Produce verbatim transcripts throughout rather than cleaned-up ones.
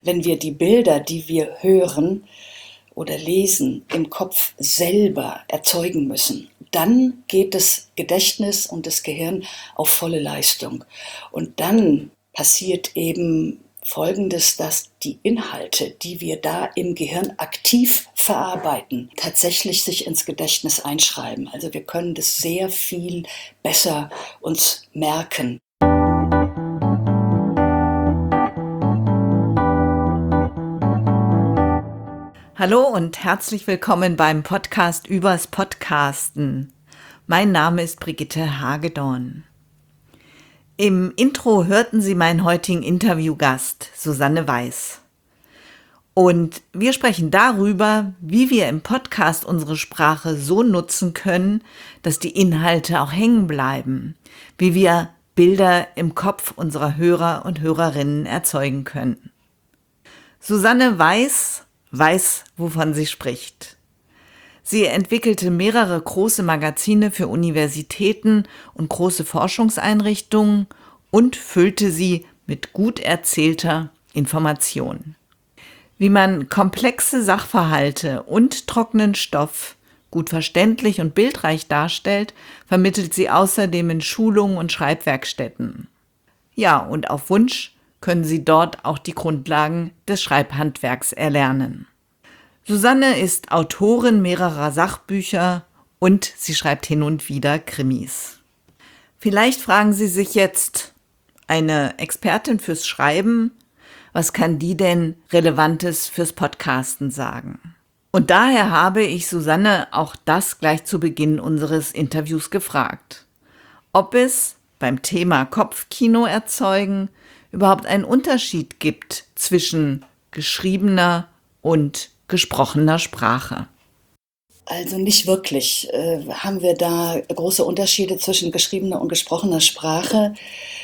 Wenn wir die Bilder, die wir hören oder lesen, im Kopf selber erzeugen müssen, dann geht das Gedächtnis und das Gehirn auf volle Leistung. Und dann passiert eben Folgendes, dass die Inhalte, die wir da im Gehirn aktiv verarbeiten, tatsächlich sich ins Gedächtnis einschreiben. Also wir können das sehr viel besser uns merken. Hallo und herzlich willkommen beim Podcast übers Podcasten. Mein Name ist Brigitte Hagedorn. Im Intro hörten Sie meinen heutigen Interviewgast, Susanne Weiß. Und wir sprechen darüber, wie wir im Podcast unsere Sprache so nutzen können, dass die Inhalte auch hängen bleiben, wie wir Bilder im Kopf unserer Hörer und Hörerinnen erzeugen können. Susanne Weiß weiß, wovon sie spricht. Sie entwickelte mehrere große Magazine für Universitäten und große Forschungseinrichtungen und füllte sie mit gut erzählter Information. Wie man komplexe Sachverhalte und trockenen Stoff gut verständlich und bildreich darstellt, vermittelt sie außerdem in Schulungen und Schreibwerkstätten. Ja, und auf Wunsch können Sie dort auch die Grundlagen des Schreibhandwerks erlernen. Susanne ist Autorin mehrerer Sachbücher und sie schreibt hin und wieder Krimis. Vielleicht fragen Sie sich jetzt, eine Expertin fürs Schreiben, was kann die denn Relevantes fürs Podcasten sagen? Und daher habe ich Susanne auch das gleich zu Beginn unseres Interviews gefragt, ob es beim Thema Kopfkino erzeugen überhaupt einen Unterschied gibt zwischen geschriebener und gesprochener Sprache. Also nicht wirklich. Äh, haben wir da große Unterschiede zwischen geschriebener und gesprochener Sprache,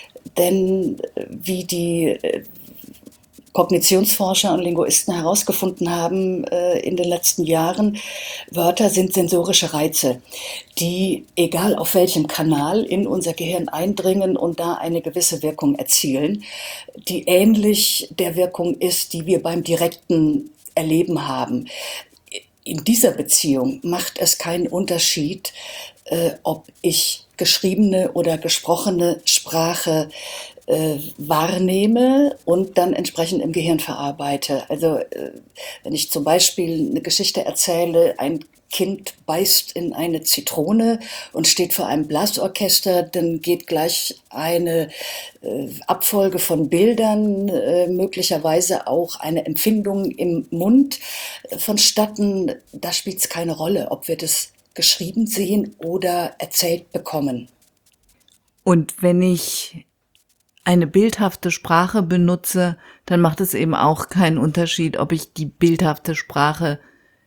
denn äh, wie die äh, Kognitionsforscher und Linguisten herausgefunden haben äh, in den letzten Jahren, Wörter sind sensorische Reize, die, egal auf welchem Kanal, in unser Gehirn eindringen und da eine gewisse Wirkung erzielen, die ähnlich der Wirkung ist, die wir beim direkten Erleben haben. In dieser Beziehung macht es keinen Unterschied, äh, ob ich geschriebene oder gesprochene Sprache äh, wahrnehme und dann entsprechend im Gehirn verarbeite. Also äh, wenn ich zum Beispiel eine Geschichte erzähle, ein Kind beißt in eine Zitrone und steht vor einem Blasorchester, dann geht gleich eine äh, Abfolge von Bildern, äh, möglicherweise auch eine Empfindung im Mund äh, vonstatten. Da spielt es keine Rolle, ob wir das geschrieben sehen oder erzählt bekommen. Und wenn ich eine bildhafte Sprache benutze, dann macht es eben auch keinen Unterschied, ob ich die bildhafte Sprache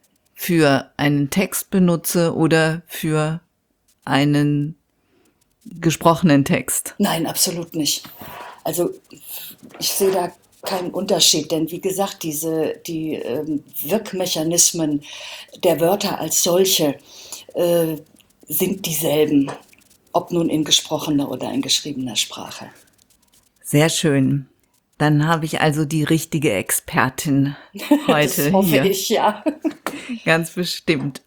für einen Text benutze oder für einen gesprochenen Text. Nein, absolut nicht. Also ich sehe da keinen Unterschied, denn wie gesagt, diese, die ähm, Wirkmechanismen der Wörter als solche äh, sind dieselben, ob nun in gesprochener oder in geschriebener Sprache. Sehr schön. Dann habe ich also die richtige Expertin heute das hoffe hier. ich, ja. Ganz bestimmt.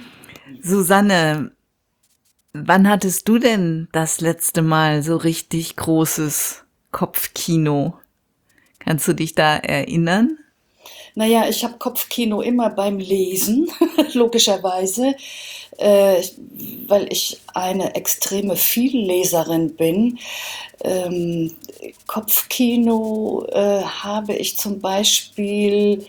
Susanne, wann hattest du denn das letzte Mal so richtig großes Kopfkino? Kannst du dich da erinnern? Naja, ich habe Kopfkino immer beim Lesen, logischerweise, äh, weil ich eine extreme Vielleserin bin. Ähm, Kopfkino äh, habe ich zum Beispiel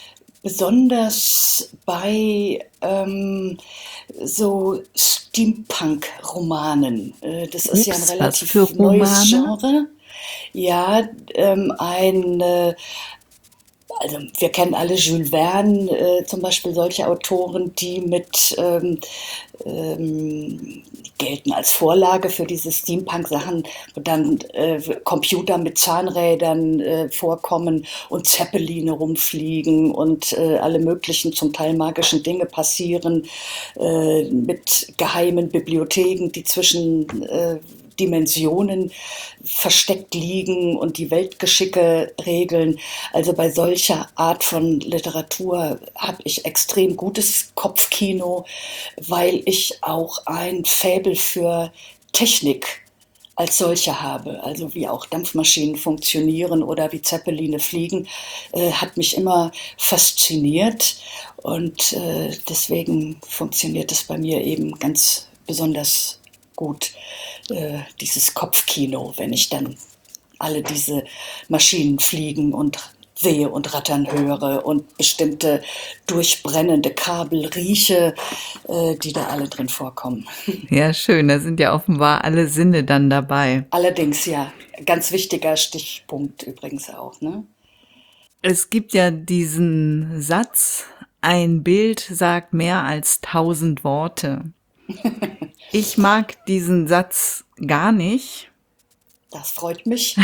besonders bei ähm, so Steampunk-Romanen. Äh, das ist ja ein Ups, was relativ für neues Romane? Genre. Ja, ähm, ein äh, also wir kennen alle Jules Verne, äh, zum Beispiel solche Autoren, die mit ähm, ähm, gelten als Vorlage für diese Steampunk-Sachen, wo dann äh, Computer mit Zahnrädern äh, vorkommen und Zeppeline rumfliegen und äh, alle möglichen, zum Teil magischen Dinge passieren, äh, mit geheimen Bibliotheken, die zwischen äh, Dimensionen versteckt liegen und die Weltgeschicke regeln. Also bei solcher Art von Literatur habe ich extrem gutes Kopfkino, weil ich auch ein Faible für Technik als solche habe, also wie auch Dampfmaschinen funktionieren oder wie Zeppeline fliegen, äh, hat mich immer fasziniert und äh, deswegen funktioniert es bei mir eben ganz besonders gut, äh, dieses Kopfkino, wenn ich dann alle diese Maschinen fliegen und sehe und rattern höre und bestimmte durchbrennende Kabel rieche, äh, die da alle drin vorkommen. Ja, schön, da sind ja offenbar alle Sinne dann dabei. Allerdings, ja, ganz wichtiger Stichpunkt übrigens auch, ne? Es gibt ja diesen Satz, ein Bild sagt mehr als tausend Worte. Ich mag diesen Satz gar nicht. Das freut mich.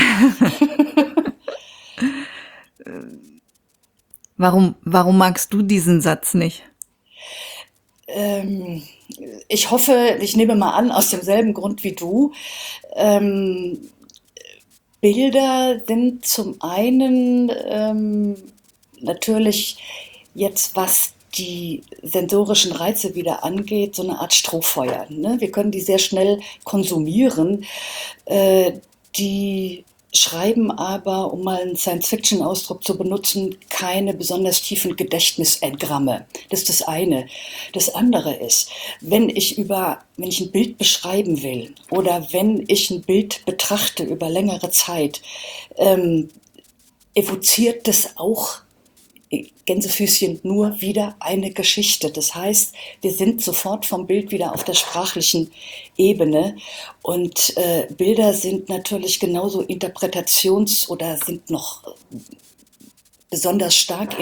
Warum, warum magst du diesen Satz nicht? Ähm, ich hoffe, ich nehme mal an, aus demselben Grund wie du. Ähm, Bilder sind zum einen ähm, natürlich jetzt, was die sensorischen Reize wieder angeht, so eine Art Strohfeuer. Ne? Wir können die sehr schnell konsumieren. Äh, die schreiben aber, um mal einen Science-Fiction-Ausdruck zu benutzen, keine besonders tiefen Gedächtnisengramme. Das ist das eine. Das andere ist, wenn ich über, wenn ich ein Bild beschreiben will oder wenn ich ein Bild betrachte über längere Zeit, ähm, evoziert das auch Gänsefüßchen nur wieder eine Geschichte. Das heißt, wir sind sofort vom Bild wieder auf der sprachlichen Ebene und äh, Bilder sind natürlich genauso interpretations- oder sind noch besonders stark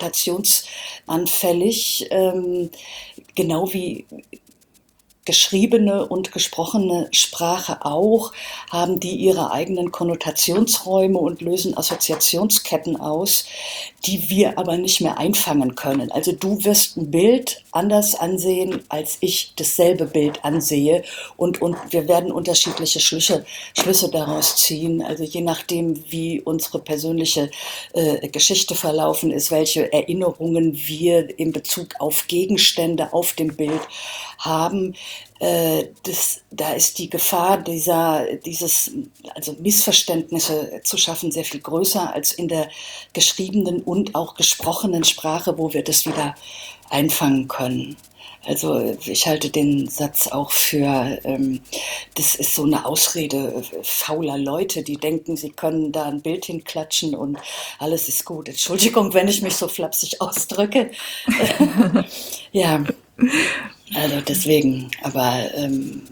interpretationsanfällig, ähm, genau wie geschriebene und gesprochene Sprache auch, haben die ihre eigenen Konnotationsräume und lösen Assoziationsketten aus, die wir aber nicht mehr einfangen können. Also du wirst ein Bild anders ansehen, als ich dasselbe Bild ansehe und, und wir werden unterschiedliche Schlüsse, Schlüsse daraus ziehen. Also je nachdem, wie unsere persönliche äh, Geschichte verlaufen ist, welche Erinnerungen wir in Bezug auf Gegenstände auf dem Bild haben, äh, das, da ist die Gefahr dieser, dieses, also Missverständnisse zu schaffen, sehr viel größer als in der geschriebenen und auch gesprochenen Sprache, wo wir das wieder einfangen können. Also ich halte den Satz auch für, ähm, das ist so eine Ausrede fauler Leute, die denken, sie können da ein Bild hinklatschen und alles ist gut. Entschuldigung, wenn ich mich so flapsig ausdrücke. Ja, also deswegen, aber ähm,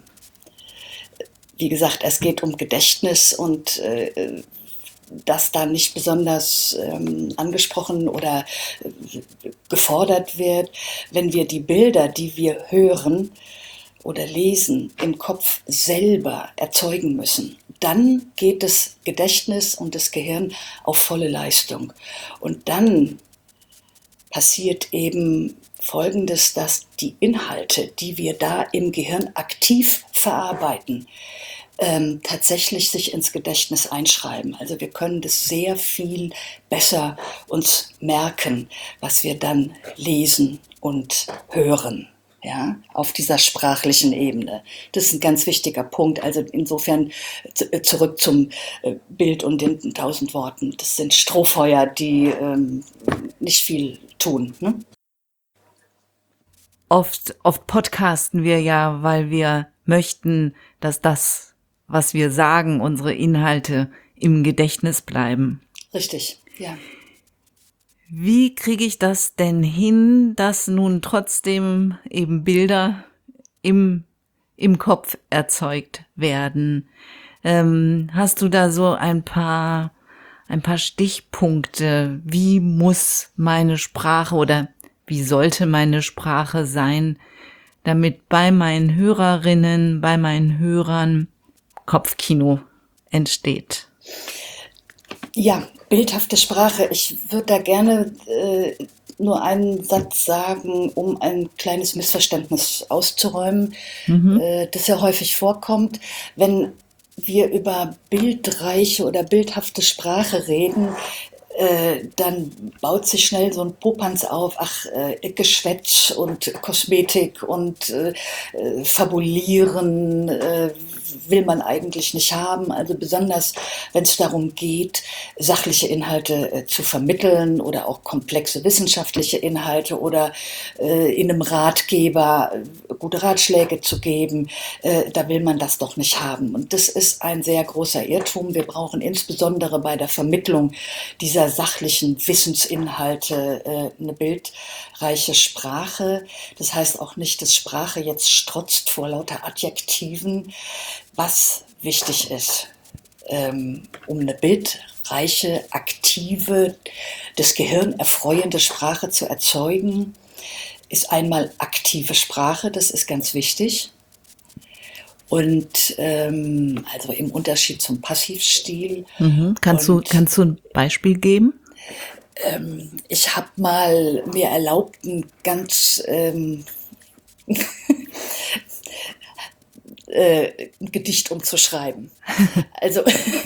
wie gesagt, es geht um Gedächtnis und äh, das da nicht besonders ähm, angesprochen oder äh, gefordert wird, wenn wir die Bilder, die wir hören oder lesen, im Kopf selber erzeugen müssen. Dann geht das Gedächtnis und das Gehirn auf volle Leistung. Und dann passiert eben Folgendes, dass die Inhalte, die wir da im Gehirn aktiv verarbeiten, ähm, tatsächlich sich ins Gedächtnis einschreiben. Also wir können das sehr viel besser uns merken, was wir dann lesen und hören. Ja, auf dieser sprachlichen Ebene. Das ist ein ganz wichtiger Punkt. Also insofern zurück zum Bild und den tausend Worten. Das sind Strohfeuer, die ähm, nicht viel tun. Ne? Oft, oft podcasten wir ja, weil wir möchten, dass das, was wir sagen, unsere Inhalte im Gedächtnis bleiben. Richtig, ja. Wie kriege ich das denn hin, dass nun trotzdem eben Bilder im, im Kopf erzeugt werden? Ähm, hast du da so ein paar, ein paar Stichpunkte? Wie muss meine Sprache oder wie sollte meine Sprache sein, damit bei meinen Hörerinnen, bei meinen Hörern Kopfkino entsteht? Ja, bildhafte Sprache. Ich würde da gerne äh, nur einen Satz sagen, um ein kleines Missverständnis auszuräumen, Mhm. äh, das ja häufig vorkommt. Wenn wir über bildreiche oder bildhafte Sprache reden, äh, dann baut sich schnell so ein Popanz auf, ach, äh, Geschwätz und Kosmetik und äh, äh, Fabulieren äh, will man eigentlich nicht haben. Also besonders, wenn es darum geht, sachliche Inhalte äh, zu vermitteln oder auch komplexe wissenschaftliche Inhalte oder äh, in einem Ratgeber äh, gute Ratschläge zu geben, äh, da will man das doch nicht haben. Und das ist ein sehr großer Irrtum. Wir brauchen insbesondere bei der Vermittlung dieser sachlichen Wissensinhalte äh, eine bildreiche Sprache. Das heißt auch nicht, dass Sprache jetzt strotzt vor lauter Adjektiven, was wichtig ist, ähm, um eine bildreiche, aktive, das Gehirn erfreuende Sprache zu erzeugen, ist einmal aktive Sprache, das ist ganz wichtig. Und ähm, also im Unterschied zum Passivstil. Mhm. Kannst du, Und kannst du ein Beispiel geben? ähm, ich habe mal mir erlaubt, ein ganz ähm, äh, ein Gedicht umzuschreiben. Also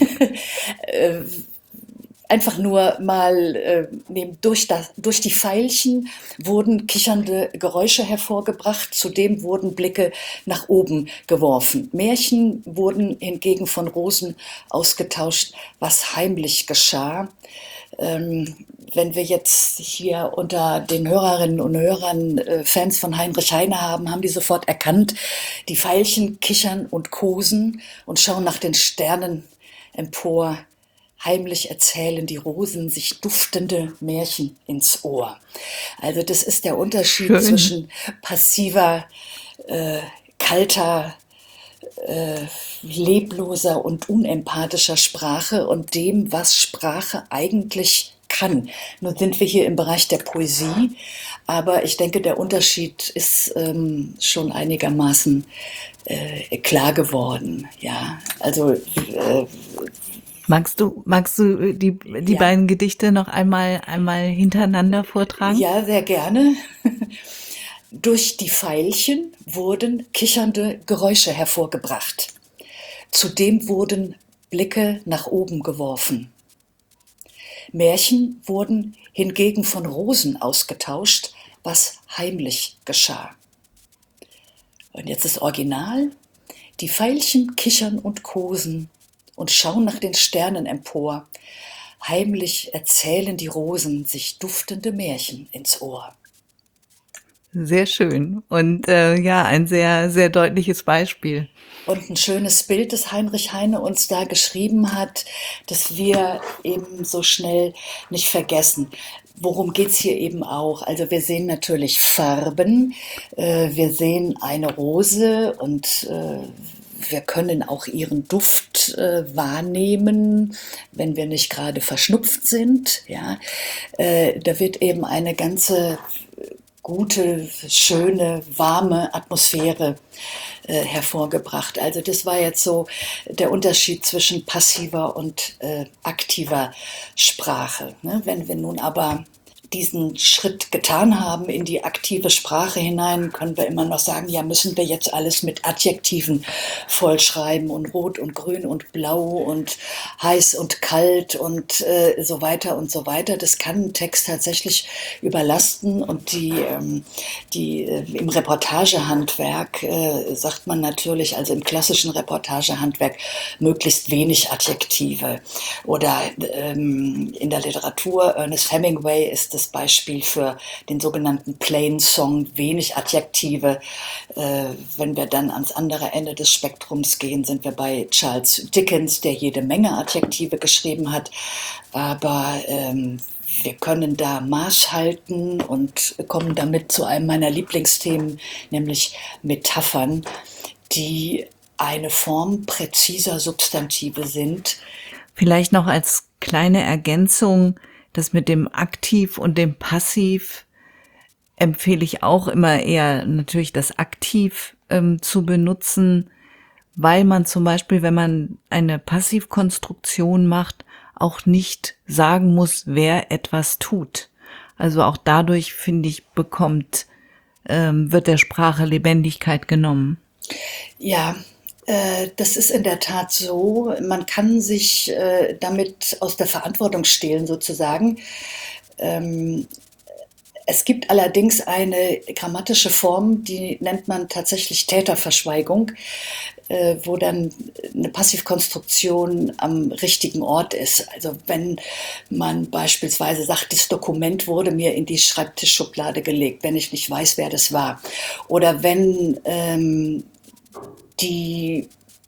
äh, einfach nur mal äh, neben, durch, das, durch die Veilchen wurden kichernde Geräusche hervorgebracht, zudem wurden Blicke nach oben geworfen. Märchen wurden hingegen von Rosen ausgetauscht, was heimlich geschah. Ähm, wenn wir jetzt hier unter den Hörerinnen und Hörern äh, Fans von Heinrich Heine haben, haben die sofort erkannt, die Veilchen kichern und kosen und schauen nach den Sternen empor. Heimlich erzählen die Rosen sich duftende Märchen ins Ohr. Also das ist der Unterschied Schön. zwischen passiver, äh, kalter, äh, lebloser und unempathischer Sprache und dem, was Sprache eigentlich kann. Nun sind wir hier im Bereich der Poesie, aber ich denke, der Unterschied ist ähm, schon einigermaßen äh, klar geworden. Ja, also äh, Magst du, magst du die, die ja. beiden Gedichte noch einmal, einmal hintereinander vortragen? Ja, sehr gerne. Durch die Veilchen wurden kichernde Geräusche hervorgebracht. Zudem wurden Blicke nach oben geworfen. Märchen wurden hingegen von Rosen ausgetauscht, was heimlich geschah. Und jetzt das Original. Die Veilchen kichern und kosen und schauen nach den Sternen empor. Heimlich erzählen die Rosen sich duftende Märchen ins Ohr. Sehr schön und äh, ja, ein sehr, sehr deutliches Beispiel. Und ein schönes Bild, das Heinrich Heine uns da geschrieben hat, das wir eben so schnell nicht vergessen. Worum geht's hier eben auch? Also wir sehen natürlich Farben, äh, wir sehen eine Rose und äh, wir können auch ihren Duft äh, wahrnehmen, wenn wir nicht gerade verschnupft sind. Ja? Äh, da wird eben eine ganze gute, schöne, warme Atmosphäre äh, hervorgebracht. Also das war jetzt so der Unterschied zwischen passiver und äh, aktiver Sprache. Ne? Wenn wir nun aber diesen Schritt getan haben in die aktive Sprache hinein, können wir immer noch sagen, ja, müssen wir jetzt alles mit Adjektiven vollschreiben und rot und grün und blau und heiß und kalt und äh, so weiter und so weiter. Das kann einen Text tatsächlich überlasten und die, ähm, die äh, im Reportagehandwerk äh, sagt man natürlich, also im klassischen Reportagehandwerk, möglichst wenig Adjektive. Oder ähm, in der Literatur, Ernest Hemingway ist das Beispiel für den sogenannten Plain Song, wenig Adjektive. Äh, wenn wir dann ans andere Ende des Spektrums gehen, sind wir bei Charles Dickens, der jede Menge Adjektive geschrieben hat. Aber ähm, wir können da Maß halten und kommen damit zu einem meiner Lieblingsthemen, nämlich Metaphern, die eine Form präziser Substantive sind. Vielleicht noch als kleine Ergänzung, das mit dem Aktiv und dem Passiv empfehle ich auch immer eher natürlich das aktiv ähm, zu benutzen, weil man zum Beispiel, wenn man eine Passivkonstruktion macht, auch nicht sagen muss, wer etwas tut. Also auch dadurch, finde ich, bekommt, ähm, wird der Sprache Lebendigkeit genommen. Ja, äh, das ist in der Tat so. Man kann sich äh, damit aus der Verantwortung stehlen, sozusagen. Ähm, Es gibt allerdings eine grammatische Form, die nennt man tatsächlich Täterverschweigung, äh, wo dann eine Passivkonstruktion am richtigen Ort ist. Also wenn man beispielsweise sagt, das Dokument wurde mir in die Schreibtischschublade gelegt, wenn ich nicht weiß, wer das war. Oder wenn ähm, die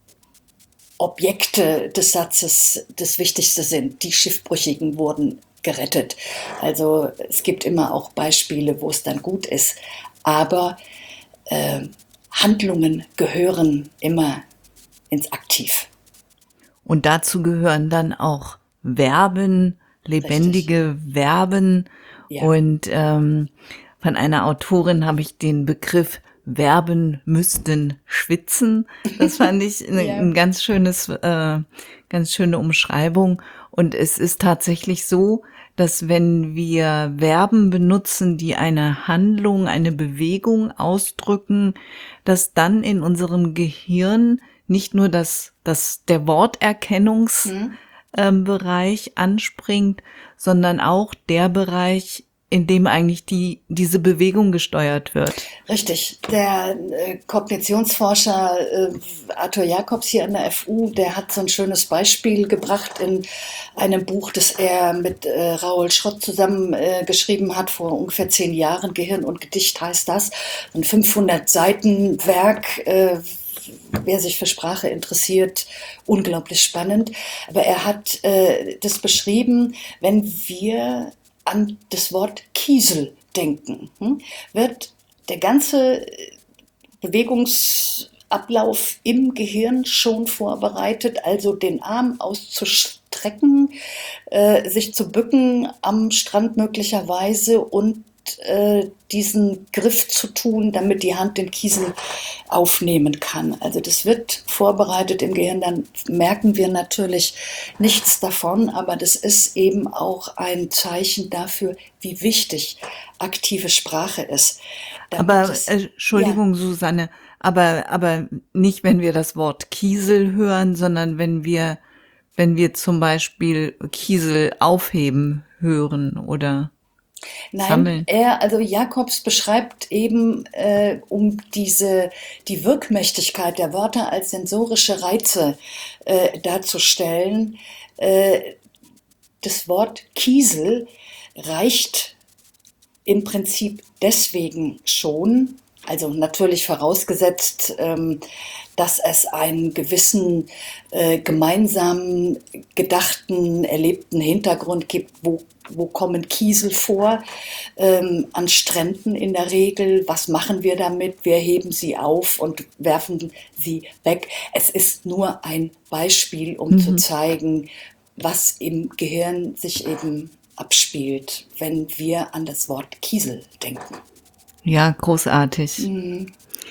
Objekte des Satzes das Wichtigste sind. Die Schiffbrüchigen wurden gerettet. Also es gibt immer auch Beispiele, wo es dann gut ist. Aber äh, Handlungen gehören immer ins Aktiv. Und dazu gehören dann auch Verben, lebendige Richtig. Verben. Ja. Und ähm, von einer Autorin habe ich den Begriff Verben müssten schwitzen. Das fand ich eine, ja. ein ganz schönes, äh, ganz schöne Umschreibung. Und es ist tatsächlich so, dass wenn wir Verben benutzen, die eine Handlung, eine Bewegung ausdrücken, dass dann in unserem Gehirn nicht nur das, das der Worterkennungsbereich hm. ähm, anspringt, sondern auch der Bereich, in dem eigentlich die diese Bewegung gesteuert wird. Richtig. Der äh, Kognitionsforscher äh, Arthur Jacobs hier an der F U, der hat so ein schönes Beispiel gebracht in einem Buch, das er mit äh, Raoul Schrott zusammen äh, geschrieben hat, vor ungefähr zehn Jahren. Gehirn und Gedicht heißt das. Ein fünfhundert Seiten Werk, äh, wer sich für Sprache interessiert, unglaublich spannend. Aber er hat äh, das beschrieben, wenn wir an das Wort Kiesel denken, hm, wird der ganze Bewegungsablauf im Gehirn schon vorbereitet, also den Arm auszustrecken, äh, sich zu bücken am Strand möglicherweise und äh, diesen Griff zu tun, damit die Hand den Kiesel aufnehmen kann. Also das wird vorbereitet im Gehirn, dann merken wir natürlich nichts davon, aber das ist eben auch ein Zeichen dafür, wie wichtig aktive Sprache ist. Aber es, äh, Entschuldigung, ja. Susanne, aber aber nicht, wenn wir das Wort Kiesel hören, sondern wenn wir wenn wir zum Beispiel Kiesel aufheben hören oder Nein, sammeln. er, also Jacobs beschreibt eben, äh, um diese, die Wirkmächtigkeit der Wörter als sensorische Reize äh, darzustellen. Äh, das Wort Kiesel reicht im Prinzip deswegen schon, also natürlich vorausgesetzt, ähm, dass es einen gewissen äh, gemeinsamen, gedachten, erlebten Hintergrund gibt, wo, wo kommen Kiesel vor, ähm, an Stränden in der Regel, was machen wir damit, wir heben sie auf und werfen sie weg. Es ist nur ein Beispiel, um mhm. zu zeigen, was im Gehirn sich eben abspielt, wenn wir an das Wort Kiesel denken. Ja, großartig. Mhm.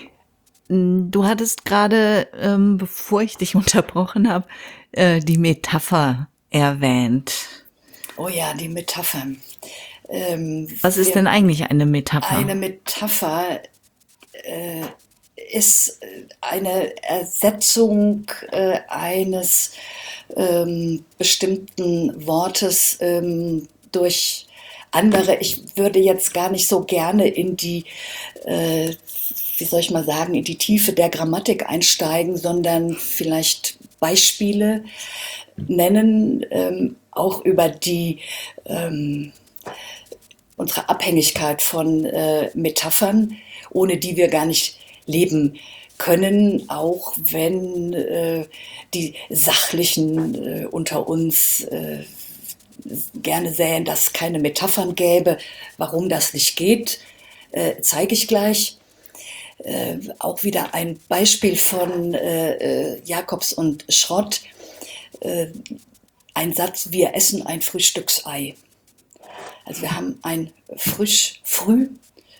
Du hattest gerade, ähm, bevor ich dich unterbrochen habe, äh, die Metapher erwähnt. Oh ja, die Metapher. Ähm, Was ist denn eigentlich eine Metapher? Eine Metapher äh, ist eine Ersetzung äh, eines ähm, bestimmten Wortes ähm, durch andere. Ich würde jetzt gar nicht so gerne in die, äh, wie soll ich mal sagen, in die Tiefe der Grammatik einsteigen, sondern vielleicht Beispiele nennen, ähm, auch über die ähm, unsere Abhängigkeit von äh, Metaphern, ohne die wir gar nicht leben können, auch wenn äh, die Sachlichen äh, unter uns äh, gerne sähen, dass es keine Metaphern gäbe. Warum das nicht geht, äh, zeige ich gleich. Äh, auch wieder ein Beispiel von äh, Jacobs und Schrott. Äh, ein Satz, wir essen ein Frühstücksei. Also wir haben ein frisch, früh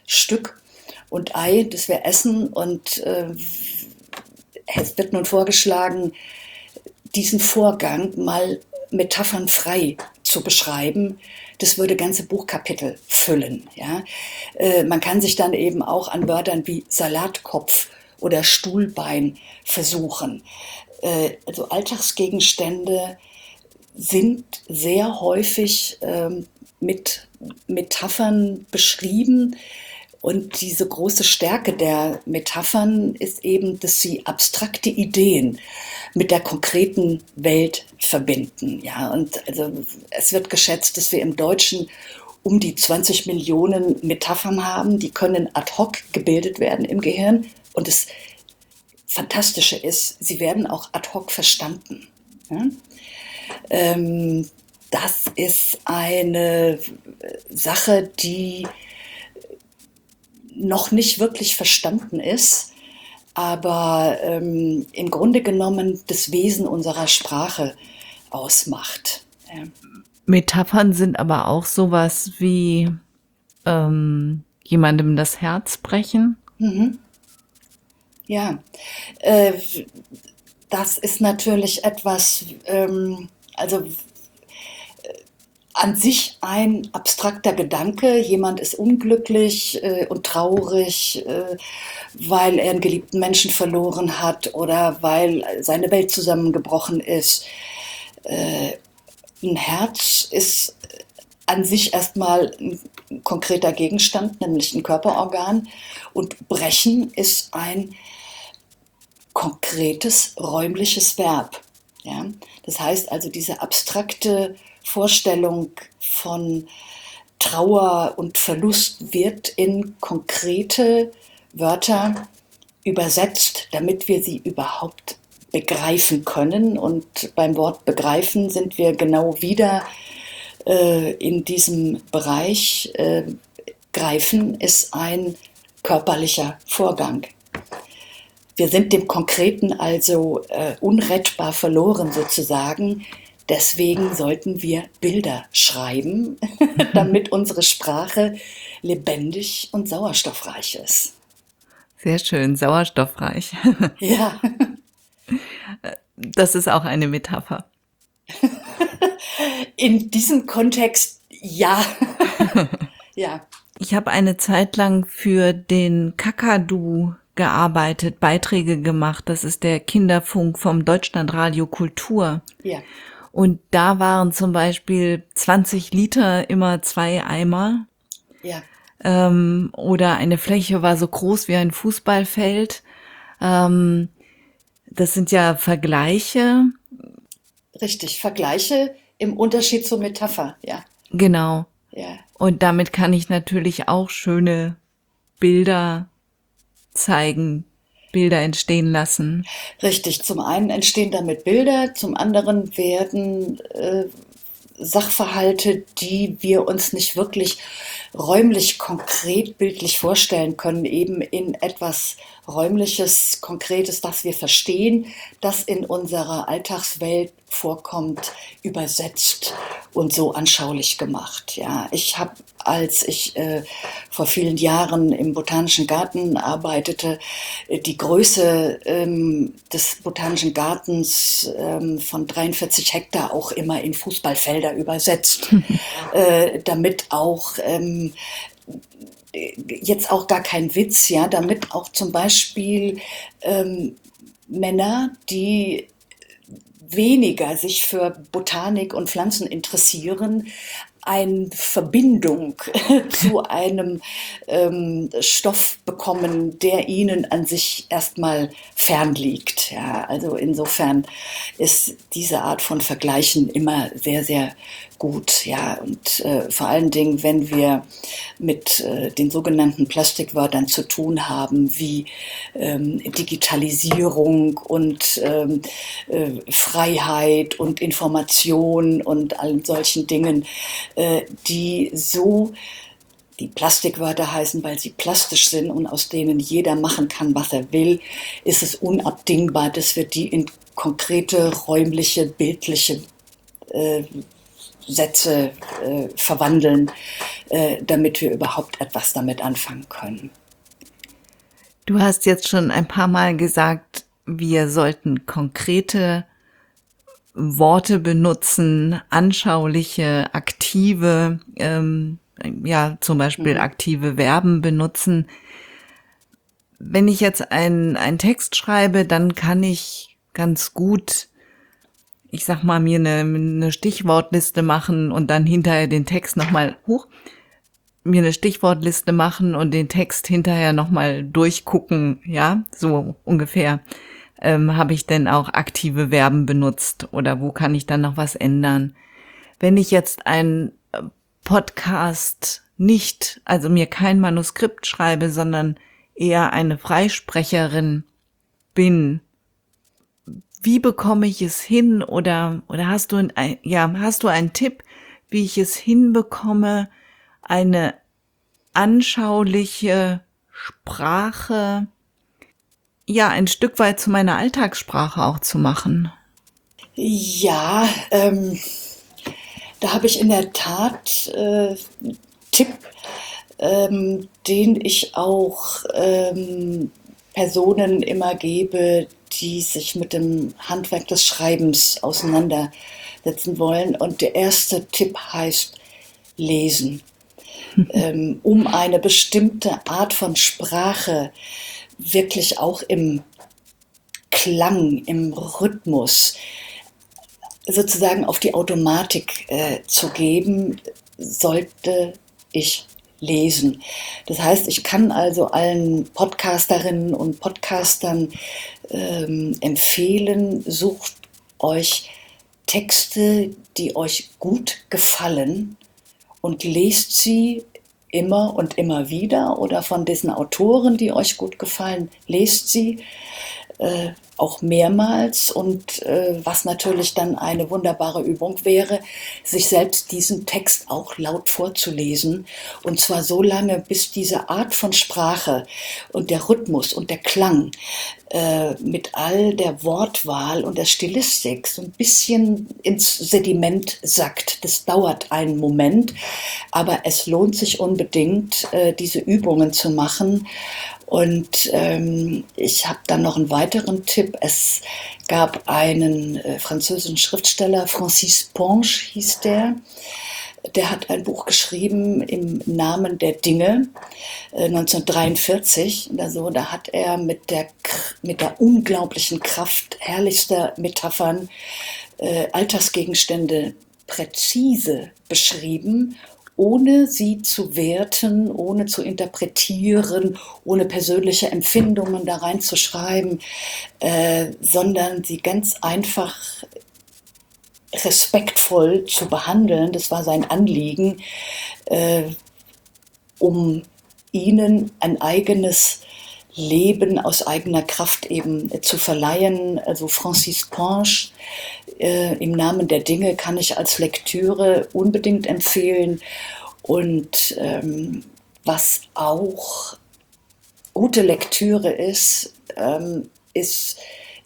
Stück und Ei, das wir essen. Und äh, es wird nun vorgeschlagen, diesen Vorgang mal metaphernfrei zu beschreiben. Das würde ganze Buchkapitel füllen. Ja? Äh, man kann sich dann eben auch an Wörtern wie Salatkopf oder Stuhlbein versuchen. Äh, also Alltagsgegenstände sind sehr häufig ähm, mit Metaphern beschrieben. Und diese große Stärke der Metaphern ist eben, dass sie abstrakte Ideen mit der konkreten Welt verbinden. Ja, und also es wird geschätzt, dass wir im Deutschen um die zwanzig Millionen Metaphern haben, die können ad hoc gebildet werden im Gehirn. Und das Fantastische ist, sie werden auch ad hoc verstanden. Ja? Ähm, das ist eine Sache, die noch nicht wirklich verstanden ist, aber ähm, im Grunde genommen das Wesen unserer Sprache ausmacht. Ja. Metaphern sind aber auch sowas wie ähm, jemandem das Herz brechen. Mhm. Ja, äh, das ist natürlich etwas, ähm, also an sich ein abstrakter Gedanke. Jemand ist unglücklich äh, und traurig, äh, weil er einen geliebten Menschen verloren hat oder weil seine Welt zusammengebrochen ist. Äh, ein Herz ist an sich erstmal ein konkreter Gegenstand, nämlich ein Körperorgan. Und brechen ist ein konkretes räumliches Verb. Ja? Das heißt also, diese abstrakte Vorstellung von Trauer und Verlust wird in konkrete Wörter übersetzt, damit wir sie überhaupt begreifen können. Und beim Wort begreifen sind wir genau wieder äh, in diesem Bereich. Äh, greifen ist ein körperlicher Vorgang. Wir sind dem Konkreten also äh, unrettbar verloren sozusagen. Deswegen sollten wir Bilder schreiben, damit unsere Sprache lebendig und sauerstoffreich ist. Sehr schön, sauerstoffreich. Ja. Das ist auch eine Metapher. In diesem Kontext ja. Ja. Ich habe eine Zeit lang für den Kakadu gearbeitet, Beiträge gemacht. Das ist der Kinderfunk vom Deutschlandradio Kultur. Ja. Und da waren zum Beispiel zwanzig Liter immer zwei Eimer. Ja. Ähm, oder eine Fläche war so groß wie ein Fußballfeld. Ähm, das sind ja Vergleiche. Richtig, Vergleiche im Unterschied zur Metapher, ja. Genau. Ja. Und damit kann ich natürlich auch schöne Bilder zeigen, Bilder entstehen lassen. Richtig, zum einen entstehen damit Bilder, zum anderen werden äh, Sachverhalte, die wir uns nicht wirklich räumlich konkret bildlich vorstellen können, eben in etwas Räumliches, Konkretes, das wir verstehen, das in unserer Alltagswelt vorkommt, übersetzt und so anschaulich gemacht. Ja, ich habe, als ich äh, vor vielen Jahren im Botanischen Garten arbeitete, äh, die Größe ähm, des Botanischen Gartens ähm, von dreiundvierzig Hektar auch immer in Fußballfelder übersetzt, äh, damit auch ähm, jetzt auch gar kein Witz, ja, damit auch zum Beispiel ähm, Männer, die weniger sich für Botanik und Pflanzen interessieren, eine Verbindung zu einem ähm, Stoff bekommen, der ihnen an sich erstmal fern liegt. Ja, also insofern ist diese Art von Vergleichen immer sehr, sehr gut. Ja, und äh, vor allen Dingen, wenn wir mit äh, den sogenannten Plastikwörtern zu tun haben, wie ähm, Digitalisierung und ähm, äh, Freiheit und Information und allen solchen Dingen, äh, die so, die Plastikwörter heißen, weil sie plastisch sind und aus denen jeder machen kann, was er will, ist es unabdingbar, dass wir die in konkrete, räumliche, bildliche äh, Sätze äh, verwandeln, äh, damit wir überhaupt etwas damit anfangen können. Du hast jetzt schon ein paar Mal gesagt, wir sollten konkrete Worte benutzen, anschauliche, aktive, ähm, ja, zum Beispiel Mhm. aktive Verben benutzen. Wenn ich jetzt einen, einen Text schreibe, dann kann ich ganz gut, ich sag mal, mir eine, eine Stichwortliste machen und dann hinterher den Text nochmal hoch, mir eine Stichwortliste machen und den Text hinterher nochmal durchgucken, ja, so ungefähr. Ähm, habe ich denn auch aktive Verben benutzt oder wo kann ich dann noch was ändern? Wenn ich jetzt einen Podcast nicht, also mir kein Manuskript schreibe, sondern eher eine Freisprecherin bin, wie bekomme ich es hin oder oder hast du ein, ja, hast du einen Tipp, wie ich es hinbekomme, eine anschauliche Sprache, ja, ein Stück weit zu meiner Alltagssprache auch zu machen? Ja, ähm, da habe ich in der Tat äh, einen Tipp, ähm, den ich auch ähm, Personen immer gebe, die sich mit dem Handwerk des Schreibens auseinandersetzen wollen. Und der erste Tipp heißt Lesen. Ähm, um eine bestimmte Art von Sprache wirklich auch im Klang, im Rhythmus sozusagen auf die Automatik äh, zu geben, sollte ich lesen. Das heißt, ich kann also allen Podcasterinnen und Podcastern ähm, empfehlen, sucht euch Texte, die euch gut gefallen und lest sie immer und immer wieder oder von diesen Autoren, die euch gut gefallen, lest sie äh, auch mehrmals und äh, was natürlich dann eine wunderbare Übung wäre, sich selbst diesen Text auch laut vorzulesen und zwar so lange, bis diese Art von Sprache und der Rhythmus und der Klang äh, mit all der Wortwahl und der Stilistik so ein bisschen ins Sediment sackt. Das dauert einen Moment, aber es lohnt sich unbedingt, äh, diese Übungen zu machen. Und ähm, ich habe dann noch einen weiteren Tipp. Es gab einen äh, französischen Schriftsteller, Francis Ponge hieß der. Der hat ein Buch geschrieben im Namen der Dinge, äh, neunzehnhundertdreiundvierzig. Also, da hat er mit der, mit der unglaublichen Kraft herrlichster Metaphern äh, Alltagsgegenstände präzise beschrieben, ohne sie zu werten, ohne zu interpretieren, ohne persönliche Empfindungen da reinzuschreiben, äh, sondern sie ganz einfach respektvoll zu behandeln. Das war sein Anliegen, äh, um ihnen ein eigenes Leben aus eigener Kraft eben äh, zu verleihen. Also Francis Ponge, äh, im Namen der Dinge, kann ich als Lektüre unbedingt empfehlen. Und ähm, was auch gute Lektüre ist, ähm, ist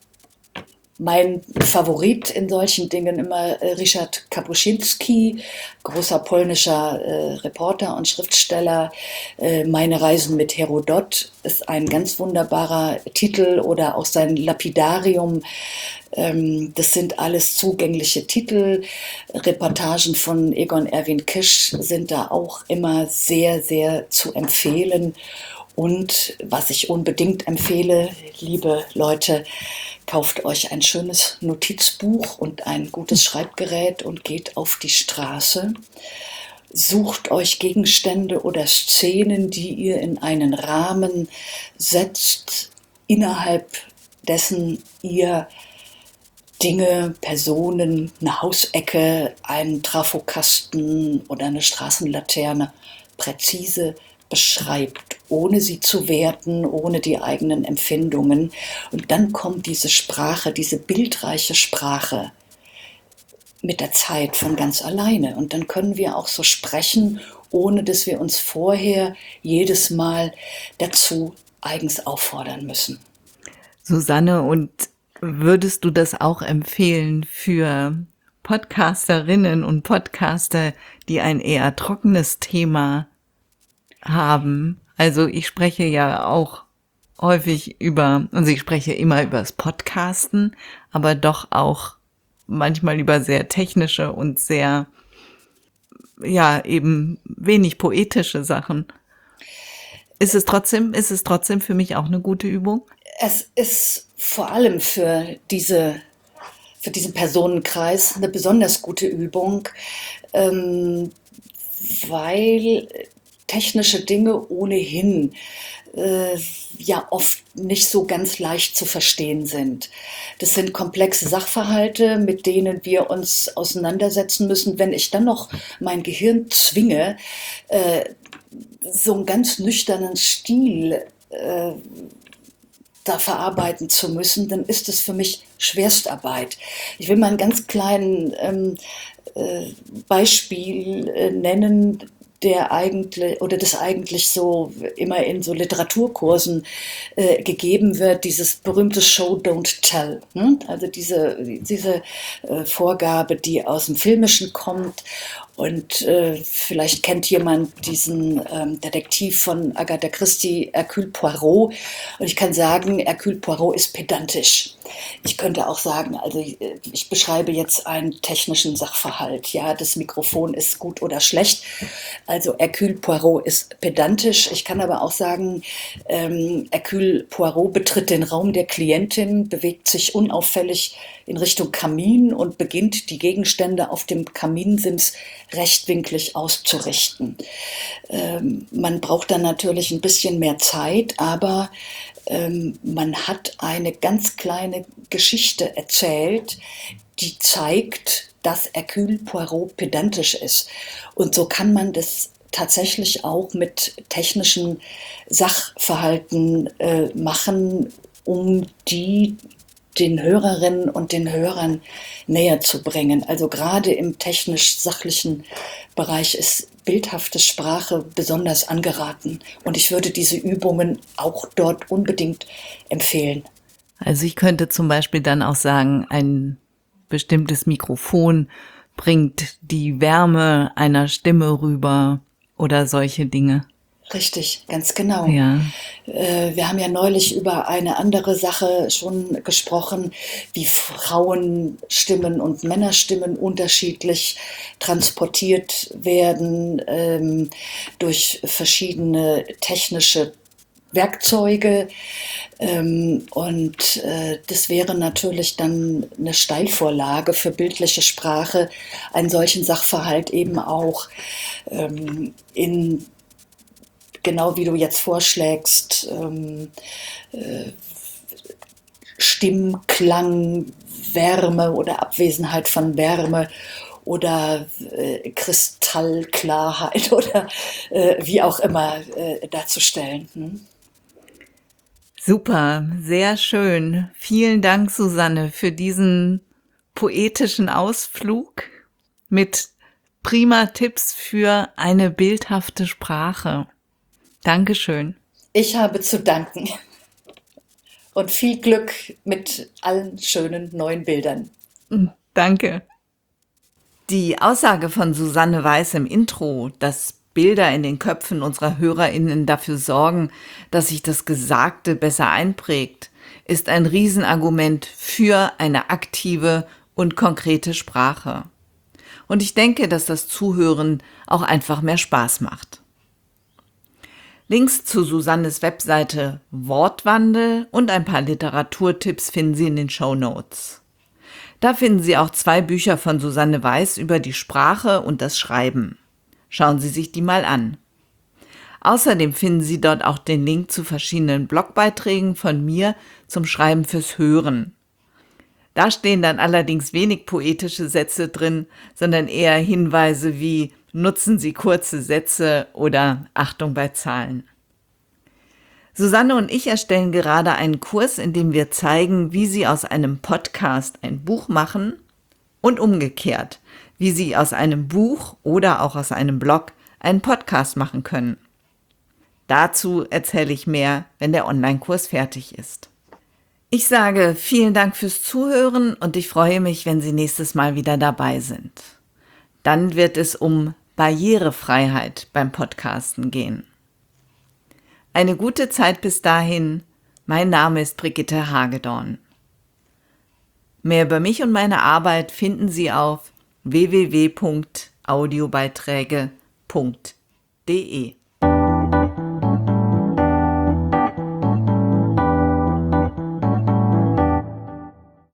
mein Favorit in solchen Dingen immer äh, Ryszard Kapuscinski, großer polnischer äh, Reporter und Schriftsteller. Äh, Meine Reisen mit Herodot ist ein ganz wunderbarer Titel oder auch sein Lapidarium. Ähm, das sind alles zugängliche Titel. Reportagen von Egon Erwin Kisch sind da auch immer sehr, sehr zu empfehlen. Und was ich unbedingt empfehle, liebe Leute, kauft euch ein schönes Notizbuch und ein gutes Schreibgerät und geht auf die Straße. Sucht euch Gegenstände oder Szenen, die ihr in einen Rahmen setzt, innerhalb dessen ihr Dinge, Personen, eine Hausecke, einen Trafokasten oder eine Straßenlaterne präzise beschreibt, ohne sie zu werten, ohne die eigenen Empfindungen. Und dann kommt diese Sprache, diese bildreiche Sprache mit der Zeit von ganz alleine. Und dann können wir auch so sprechen, ohne dass wir uns vorher jedes Mal dazu eigens auffordern müssen. Susanne, und würdest du das auch empfehlen für Podcasterinnen und Podcaster, die ein eher trockenes Thema haben. Also ich spreche ja auch häufig über, also ich spreche immer über das Podcasten, aber doch auch manchmal über sehr technische und sehr, ja, eben wenig poetische Sachen. Ist es trotzdem, ist es trotzdem für mich auch eine gute Übung? Es ist vor allem für diese, für diesen Personenkreis eine besonders gute Übung, ähm, weil technische Dinge ohnehin äh, ja oft nicht so ganz leicht zu verstehen sind. Das sind komplexe Sachverhalte, mit denen wir uns auseinandersetzen müssen. Wenn ich dann noch mein Gehirn zwinge, äh, so einen ganz nüchternen Stil äh, da verarbeiten zu müssen, dann ist es für mich Schwerstarbeit. Ich will mal ein ganz kleines ähm, äh, Beispiel äh, nennen, der eigentlich oder das eigentlich so immer in so Literaturkursen äh, gegeben wird, dieses berühmte Show Don't Tell. Hm? Also diese, diese äh, Vorgabe, die aus dem Filmischen kommt. Und äh, vielleicht kennt jemand diesen ähm, Detektiv von Agatha Christie, Hercule Poirot. Und ich kann sagen, Hercule Poirot ist pedantisch. Ich könnte auch sagen, also ich, ich beschreibe jetzt einen technischen Sachverhalt. Ja, das Mikrofon ist gut oder schlecht. Also Hercule Poirot ist pedantisch. Ich kann aber auch sagen, ähm, Hercule Poirot betritt den Raum der Klientin, bewegt sich unauffällig in Richtung Kamin und beginnt, die Gegenstände auf dem Kaminsims rechtwinklig auszurichten. Ähm, man braucht dann natürlich ein bisschen mehr Zeit, aber ähm, man hat eine ganz kleine Geschichte erzählt, die zeigt, dass Hercule Poirot pedantisch ist. Und so kann man das tatsächlich auch mit technischen Sachverhalten äh, machen, um die den Hörerinnen und den Hörern näher zu bringen. Also gerade im technisch-sachlichen Bereich ist bildhafte Sprache besonders angeraten. Und ich würde diese Übungen auch dort unbedingt empfehlen. Also ich könnte zum Beispiel dann auch sagen, ein bestimmtes Mikrofon bringt die Wärme einer Stimme rüber oder solche Dinge. Richtig, ganz genau. Ja. Äh, wir haben ja neulich über eine andere Sache schon gesprochen, wie Frauenstimmen und Männerstimmen unterschiedlich transportiert werden ähm, durch verschiedene technische Werkzeuge. Ähm, und äh, das wäre natürlich dann eine Steilvorlage für bildliche Sprache, einen solchen Sachverhalt eben auch ähm, in genau wie du jetzt vorschlägst, ähm, äh, Stimmklang, Wärme oder Abwesenheit von Wärme oder äh, Kristallklarheit oder äh, wie auch immer äh, darzustellen. Hm? Super, sehr schön. Vielen Dank, Susanne, für diesen poetischen Ausflug mit prima Tipps für eine bildhafte Sprache. Dankeschön. Ich habe zu danken und viel Glück mit allen schönen neuen Bildern. Danke. Die Aussage von Susanne Weiß im Intro, dass Bilder in den Köpfen unserer HörerInnen dafür sorgen, dass sich das Gesagte besser einprägt, ist ein Riesenargument für eine aktive und konkrete Sprache. Und ich denke, dass das Zuhören auch einfach mehr Spaß macht. Links zu Susannes Webseite Wortwandel und ein paar Literaturtipps finden Sie in den Shownotes. Da finden Sie auch zwei Bücher von Susanne Weiß über die Sprache und das Schreiben. Schauen Sie sich die mal an. Außerdem finden Sie dort auch den Link zu verschiedenen Blogbeiträgen von mir zum Schreiben fürs Hören. Da stehen dann allerdings wenig poetische Sätze drin, sondern eher Hinweise wie nutzen Sie kurze Sätze oder Achtung bei Zahlen. Susanne und ich erstellen gerade einen Kurs, in dem wir zeigen, wie Sie aus einem Podcast ein Buch machen und umgekehrt, wie Sie aus einem Buch oder auch aus einem Blog einen Podcast machen können. Dazu erzähle ich mehr, wenn der Online-Kurs fertig ist. Ich sage vielen Dank fürs Zuhören und ich freue mich, wenn Sie nächstes Mal wieder dabei sind. Dann wird es um Barrierefreiheit beim Podcasten gehen. Eine gute Zeit bis dahin. Mein Name ist Brigitte Hagedorn. Mehr über mich und meine Arbeit finden Sie auf w w w punkt audiobeiträge punkt de.